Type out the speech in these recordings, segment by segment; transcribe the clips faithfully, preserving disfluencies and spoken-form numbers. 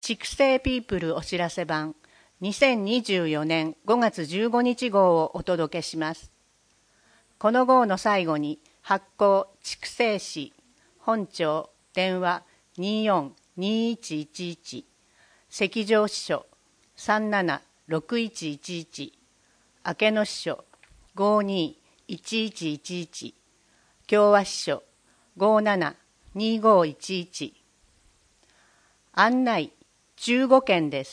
畜生ピープルお知らせ版にせんにじゅうよねんごがつじゅうごにち号をお届けします。この号の最後に発行畜生誌本庁電話にーよんにーいちいちいち赤条支所さんななろくいちいちいち明け野支所ごーにーいちいちいちいち共和支所ごーななにーごーいちいち案内じゅうごけんです。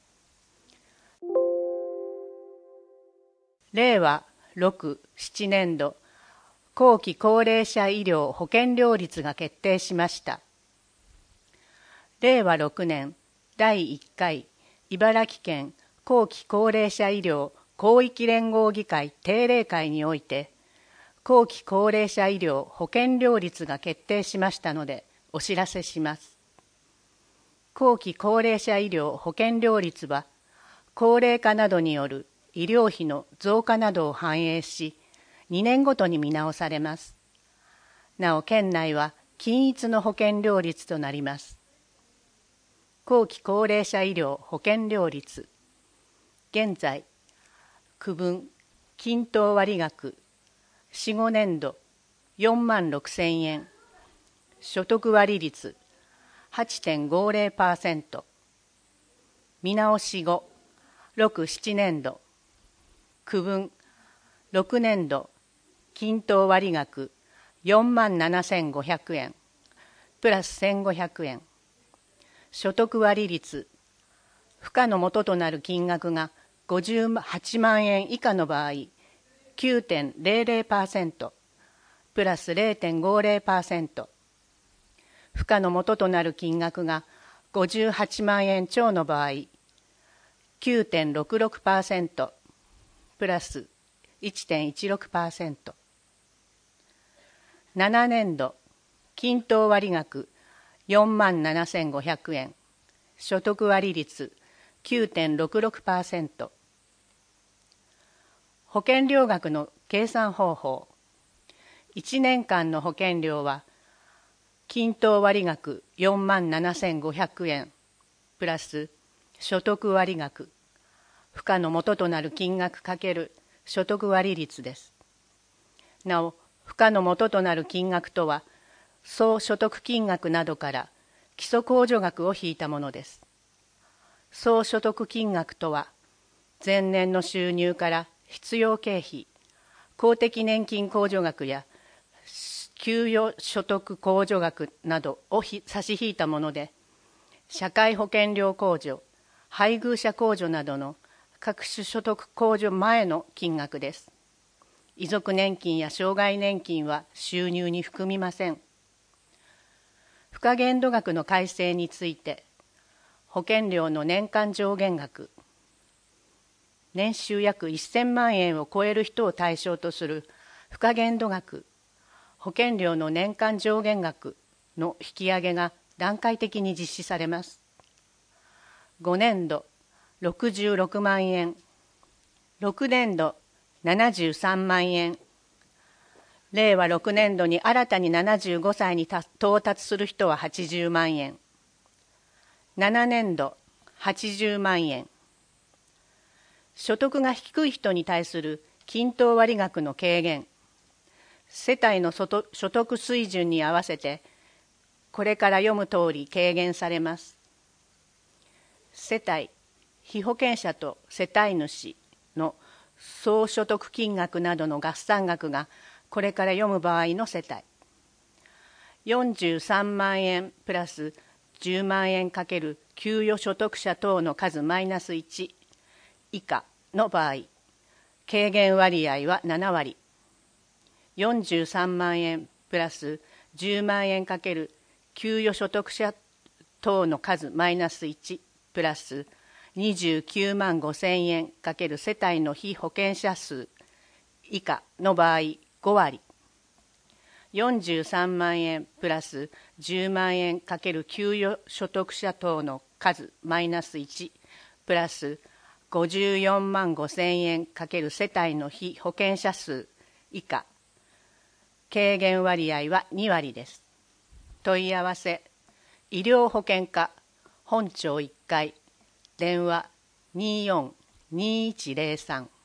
れいわろく、ななねん度後期高齢者医療保険料率が決定しました。れいわろくねんだいいっかい茨城県後期高齢者医療広域連合議会定例会において後期高齢者医療保険料率が決定しましたのでお知らせします。後期高齢者医療保険料率は高齢化などによる医療費の増加などを反映しにねんごとに見直されます。なお県内は均一の保険料率となります。後期高齢者医療保険料率現在区分均等割額よん、ごねん度よんまんろくせんえん所得割率 はちてんごぜろパーセント 見直し後ろく、ななねん度区分ろくねん度均等割額よんまんななせんごひゃくえんプラスせんごひゃくえん所得割率付加の元となる金額がごじゅうはちまんえん以下の場合 きゅうてんぜろぜろパーセント プラス れいてんごぜろパーセント付加の元となる金額がごじゅうはちまんえん超の場合 きゅうてんろくろくパーセント プラス いってんいちろくパーセント ななねん度均等割額よんまんななせんごひゃくえん所得割率 きゅうてんろくろくパーセント 保険料額の計算方法いちねんかんの保険料は均等割額よんまんななせんごひゃくえんプラス所得割額付加の元となる金額×所得割率です。なお付加の元となる金額とは総所得金額などから基礎控除額を引いたものです。総所得金額とは前年の収入から必要経費公的年金控除額や給与所得控除額などを差し引いたもので社会保険料控除配偶者控除などの各種所得控除前の金額です。遺族年金や障害年金は収入に含みません。付加限度額の改正について保険料の年間上限額年収約せんまんえんを超える人を対象とする付加限度額保険料の年間上限額の引き上げが段階的に実施されます。ごねん度ろくじゅうろくまんえんろくねん度ななじゅうさんまんえんれいわろくねん度に新たにななじゅうごさいに到達する人ははちじゅうまんえんななねん度はちじゅうまんえん所得が低い人に対する均等割額の軽減世帯の所得水準に合わせてこれから読む通り軽減されます。世帯被保険者と世帯主の総所得金額などの合算額がこれから読む場合の世帯よんじゅうさんまんえんプラスじゅうまんえん×給与所得者等の数マイナスいち以下の場合軽減割合はななわりよんじゅうさんまんえんプラスじゅうまんえん×給与所得者等の数マイナスいちプラスにじゅうきゅうまんごせんえん×世帯の被保険者数以下の場合ごわりよんじゅうさんまんえんプラスじゅうまんえん×給与所得者等の数マイナスいちプラスごじゅうよんまんごせんえん×世帯の被保険者数以下軽減割合はにわりです。問い合わせ医療保険課本庁いっかい、電話にーよんにーいちゼロさん。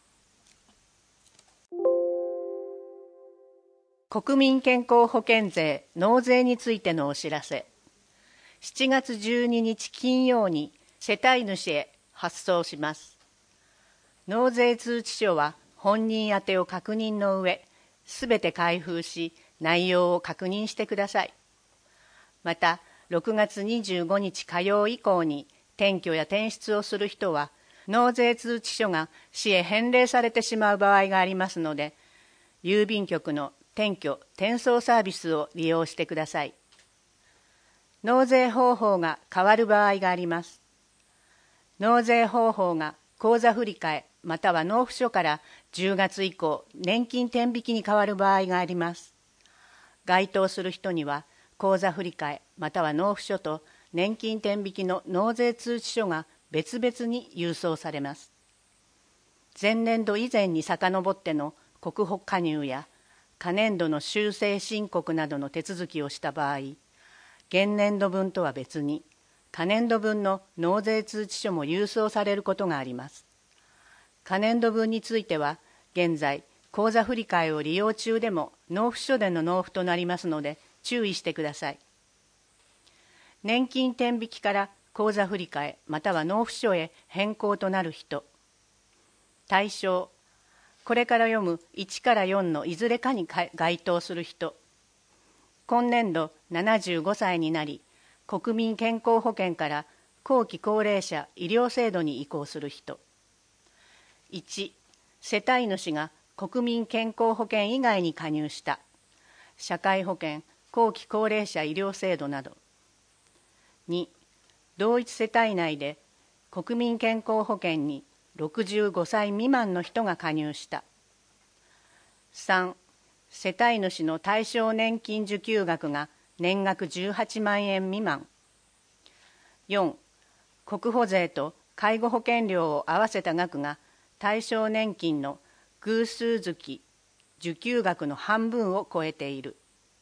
国民健康保険税納税についてのお知らせ。しちがつじゅうににち金曜に世帯主へ発送します。納税通知書は本人宛てを確認の上、すべて開封し、内容を確認してください。また、ろくがつにじゅうごにち火曜以降に転居や転出をする人は、納税通知書が市へ返礼されてしまう場合がありますので、郵便局の転居・転送サービスを利用してください。納税方法が変わる場合があります。納税方法が口座振替または納付書からじゅうがつ以降、年金転引きに変わる場合があります。該当する人には、口座振替または納付書と年金転引きの納税通知書が別々に郵送されます。前年度以前に遡っての国保加入や可年度の修正申告などの手続きをした場合、現年度分とは別に可年度分の納税通知書も郵送されることがあります。可年度分については、現在口座振替を利用中でも納付書での納付となりますので注意してください。年金転引きから口座振替または納付書へ変更となる人。対象、これから読むいちからよんのいずれかに該当する人。今年度ななじゅうごさいになり、国民健康保険から後期高齢者医療制度に移行する人。いち、世帯主が国民健康保険以外に加入した社会保険、後期高齢者医療制度など。に、同一世帯内で国民健康保険にろくじゅうごさい未満の人が加入した。さん、世帯主の対象年金受給額が年額じゅうはちまんえん未満。よん、国保税と介護保険料を合わせた額が対象年金の偶数月受給額の半分を超えている。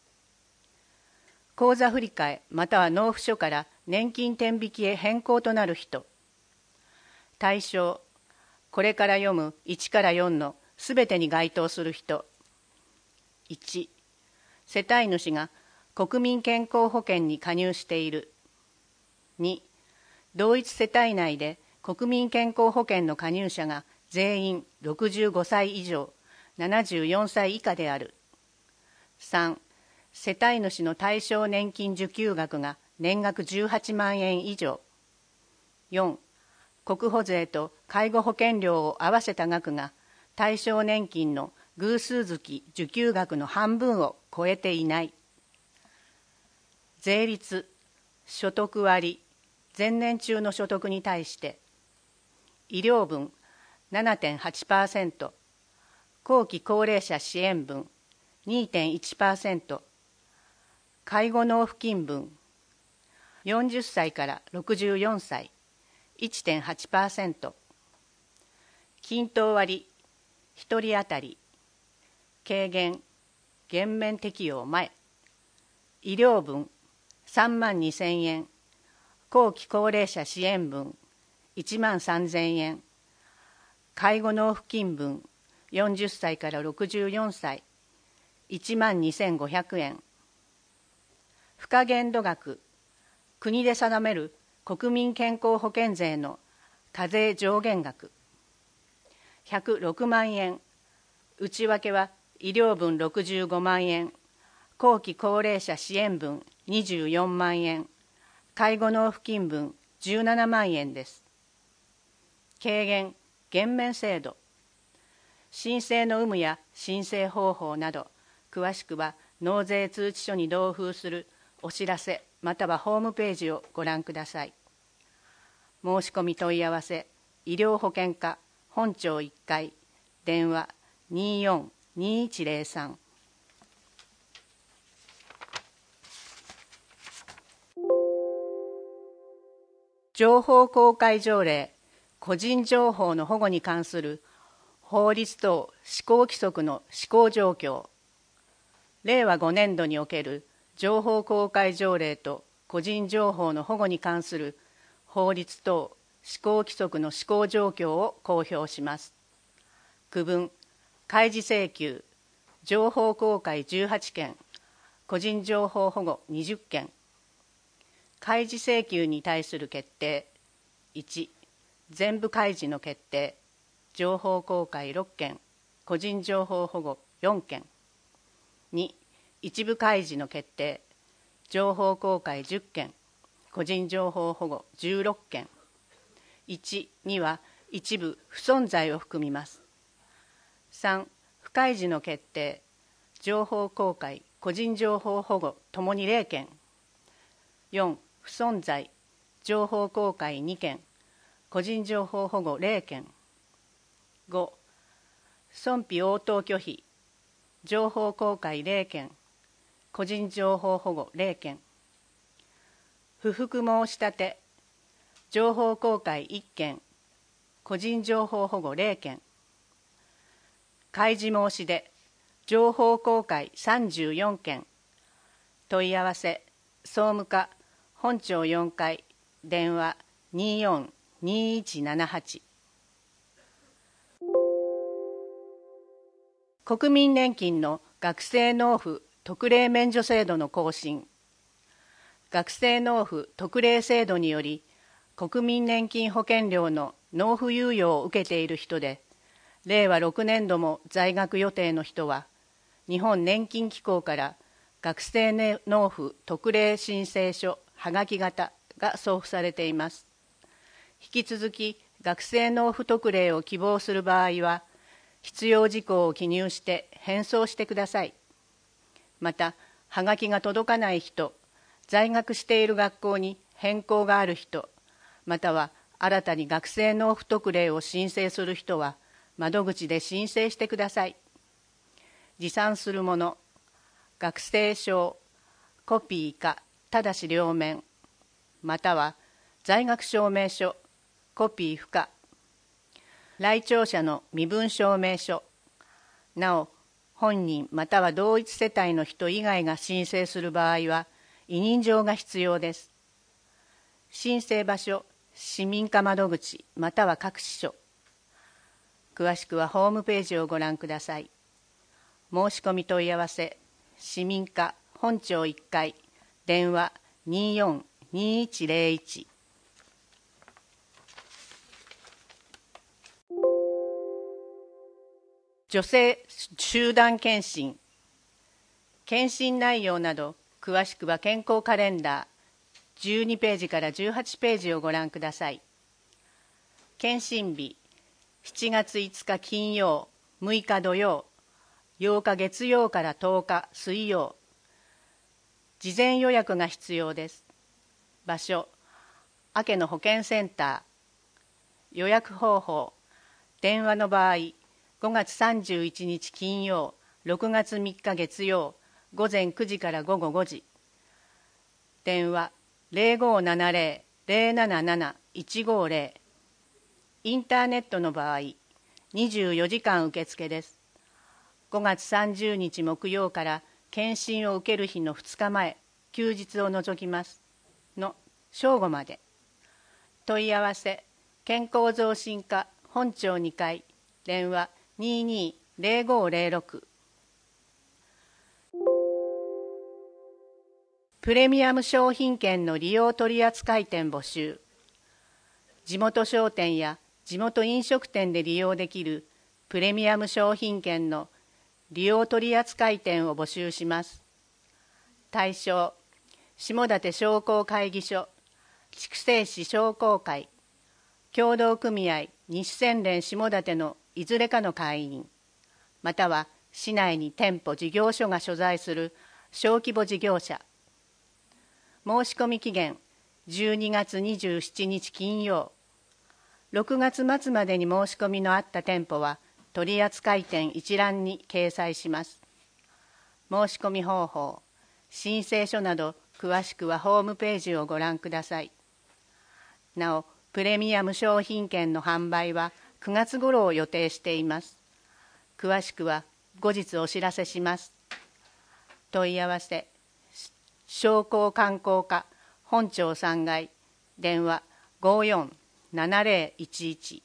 口座振替または納付書から年金転引きへ変更となる人。対象、これから読むいちからよんのすべてに該当する人。いち、世帯主が国民健康保険に加入している。に、同一世帯内で国民健康保険の加入者が全員ろくじゅうごさい以上、ななじゅうよんさい以下である。さん、世帯主の対象年金受給額が年額じゅうはちまんえん以上。よん、国保税と介護保険料を合わせた額が対象年金の偶数月受給額の半分を超えていない。税率、所得割、前年中の所得に対して、医療分 ななてんはちパーセント、後期高齢者支援分 にてんいちパーセント、介護納付金分よんじゅっさいからろくじゅうよんさい いちてんはちパーセント、均等割ひとり当たり軽減減免適用前、医療分さんまんにせんえん、後期高齢者支援分いちまんさんぜんえん、介護納付金分よんじゅっさいからろくじゅうよんさいいちまんにせんごひゃくえん、付加限度額、国で定める国民健康保険税の課税上限額ひゃくろくまんえん、内訳は医療分ろくじゅうごまんえん、後期高齢者支援分にじゅうよんまんえん、介護納付金分じゅうななまんえんです。軽減・減免制度、申請の有無や申請方法など、詳しくは納税通知書に同封するお知らせまたはホームページをご覧ください。申し込み問い合わせ、医療保険課本庁いっかい、電話にーよんにーいちゼロさん。情報公開条例、個人情報の保護に関する法律等施行規則の施行状況。れいわごねんどにおける情報公開条例と個人情報の保護に関する法律等施行規則の施行状況を公表します。区分、開示請求、情報公開じゅうはちけん、個人情報保護にじゅっけん。開示請求に対する決定。いち、全部開示の決定、情報公開ろっけん、個人情報保護よんけん。に、一部開示の決定、情報公開じゅっけん、個人情報保護じゅうろっけん。いちには一部不存在を含みます。さん、不開示の決定、情報公開、個人情報保護ともにれいけん。よん、不存在、情報公開にけん、個人情報保護れいけん。ご、損否応答拒否、情報公開れいけん、個人情報保護れいけん。不服申し立て、情報公開いっけん、個人情報保護れいけん。開示申し出、情報公開さんじゅうよんけん。問い合わせ、総務課本庁よんかい、電話にーよんにーいちななはち。国民年金の学生納付特例免除制度の更新。学生納付特例制度により、国民年金保険料の納付猶予を受けている人で、れいわろくねんども在学予定の人は、日本年金機構から学生納付特例申請書はがき型が送付されています。引き続き学生納付特例を希望する場合は、必要事項を記入して返送してください。また、はがきが届かない人、在学している学校に変更がある人、または新たに学生納付特例を申請する人は、窓口で申請してください。持参するもの、学生証、コピーかただし両面、または在学証明書、コピー不可、来庁者の身分証明書、なお、本人または同一世帯の人以外が申請する場合は、委任状が必要です。申請場所、市民課窓口または各支所。詳しくはホームページをご覧ください。申し込み問い合わせ、市民課本庁いっかい、電話にーよんにーいちぜろいち。女性集団検診。検診内容など、詳しくは健康カレンダーじゅうにページからじゅうはちページをご覧ください。検診日、しちがついつか金曜、むいか土曜、ようか月曜からとおか水曜。事前予約が必要です。場所、明けの保健センター。予約方法、電話の場合、ごがつさんじゅういちにち金曜、ろくがつみっか月曜、ごぜんくじからごごごじ。電話ぜろごななぜろ ぜろなななな いちごぜろ。インターネットの場合、にじゅうよじかん受付です。ごがつさんじゅうにち木曜から検診を受ける日のふつかまえ、休日を除きますの正午まで。問い合わせ、健康増進課本庁にかい、電話にーにーぜろごぜろろく。プレミアム商品券の利用取扱店募集。地元商店や地元飲食店で利用できるプレミアム商品券の利用取扱店を募集します。対象、下館商工会議所、筑西市商工会、協同組合西千連下館のいずれかの会員、または市内に店舗事業所が所在する小規模事業者。申し込み期限じゅうにがつにじゅうしちにち金曜。ろくがつまつまでに申し込みのあった店舗は取扱店一覧に掲載します。申し込み方法、申請書など詳しくはホームページをご覧ください。なお、プレミアム商品券の販売はくがつ頃を予定しています。詳しくは後日お知らせします。問い合わせ、商工観光課本庁さんがい、電話ごよんななゼロいちいち。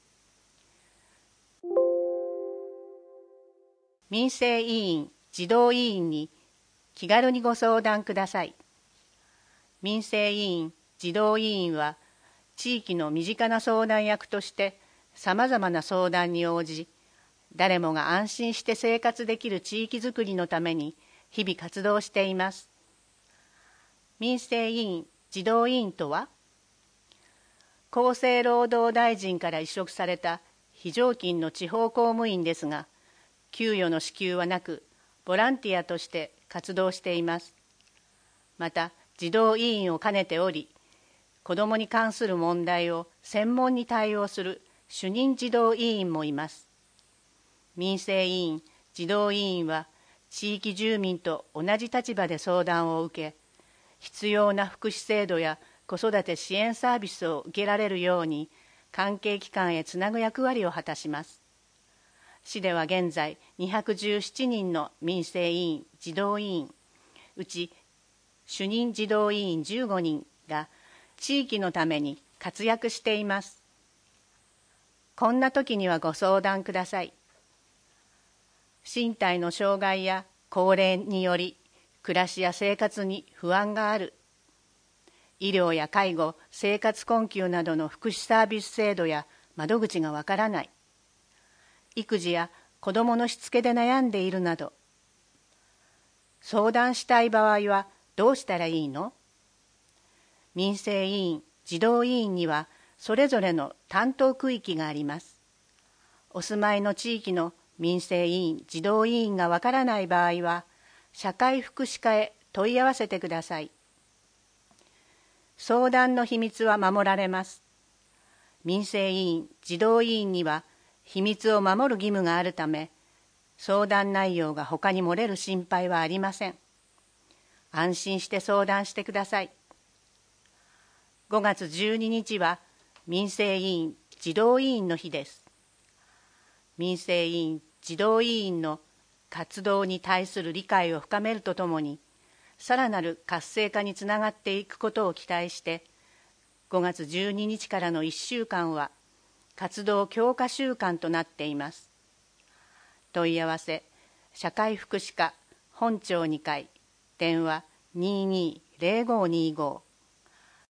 民生委員・児童委員に気軽にご相談ください。民生委員・児童委員は、地域の身近な相談役としてさまざまな相談に応じ、誰もが安心して生活できる地域づくりのために日々活動しています。民生委員・児童委員とは、厚生労働大臣から委嘱された非常勤の地方公務員ですが、給与の支給はなく、ボランティアとして活動しています。また、児童委員を兼ねており、子どもに関する問題を専門に対応する主任児童委員もいます。民生委員・児童委員は、地域住民と同じ立場で相談を受け、必要な福祉制度や子育て支援サービスを受けられるように、関係機関へつなぐ役割を果たします。市では現在にひゃくじゅうななにんの民生委員・児童委員、うち主任児童委員じゅうごにんが地域のために活躍しています。こんな時にはご相談ください。身体の障害や高齢により暮らしや生活に不安がある。医療や介護、生活困窮などの福祉サービス制度や窓口がわからない。育児や子どものしつけで悩んでいるなど。相談したい場合はどうしたらいいの？民生委員・児童委員にはそれぞれの担当区域があります。お住まいの地域の民生委員・児童委員がわからない場合は、社会福祉課へ問い合わせてください。相談の秘密は守られます。民生委員・児童委員には秘密を守る義務があるため、相談内容が他に漏れる心配はありません。安心して相談してください。ごがつじゅうににちは民生委員・児童委員の日です。民生委員・児童委員の活動に対する理解を深めるとともに、さらなる活性化につながっていくことを期待して、ごがつじゅうににちからのいっしゅうかんは活動強化週間となっています。問い合わせ、社会福祉課本庁にかい、電話にーにーゼロごにーご